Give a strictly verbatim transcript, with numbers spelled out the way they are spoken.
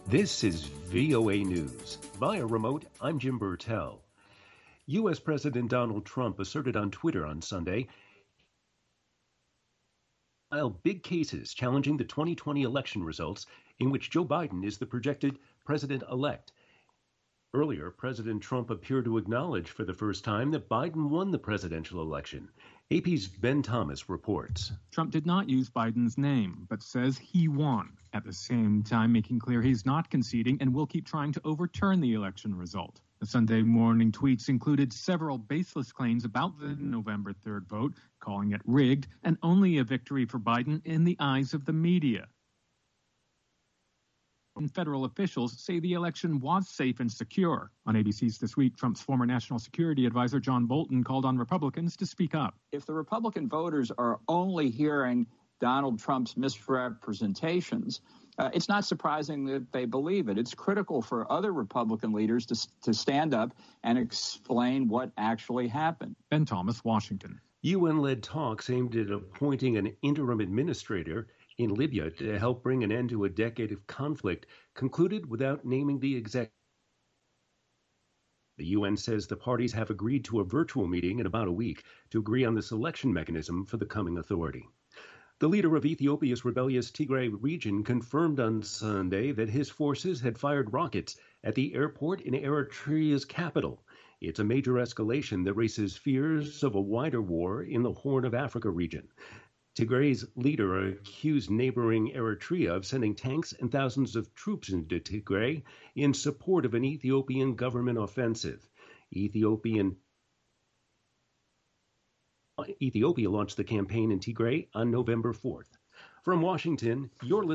This is V O A News. Via remote, I'm Jim Burtell. U S. President Donald Trump asserted on Twitter on Sunday filed big cases challenging the twenty twenty election results in which Joe Biden is the projected president-elect. Earlier, President Trump appeared to acknowledge for the first time that Biden won the presidential election. A P's Ben Thomas reports. Trump did not use Biden's name, but says he won, at the same time making clear he's not conceding and will keep trying to overturn the election result. The Sunday morning tweets included several baseless claims about the November third vote, calling it rigged and only a victory for Biden in the eyes of the media. And federal officials say the election was safe and secure. On A B C's This Week, Trump's former national security advisor John Bolton called on Republicans to speak up. If the Republican voters are only hearing Donald Trump's misrepresentations, uh, it's not surprising that they believe it. It's critical for other Republican leaders to, to stand up and explain what actually happened. Ben Thomas, Washington. U N-led talks aimed at appointing an interim administrator in Libya to help bring an end to a decade of conflict concluded without naming the executive. The U N says the parties have agreed to a virtual meeting in about a week to agree on the selection mechanism for the coming authority. The leader of Ethiopia's rebellious Tigray region confirmed on Sunday that his forces had fired rockets at the airport in Eritrea's capital. It's a major escalation that raises fears of a wider war in the Horn of Africa region. Tigray's leader accused neighboring Eritrea of sending tanks and thousands of troops into Tigray in support of an Ethiopian government offensive. Ethiopian Ethiopia launched the campaign in Tigray on November fourth. From Washington, you're listening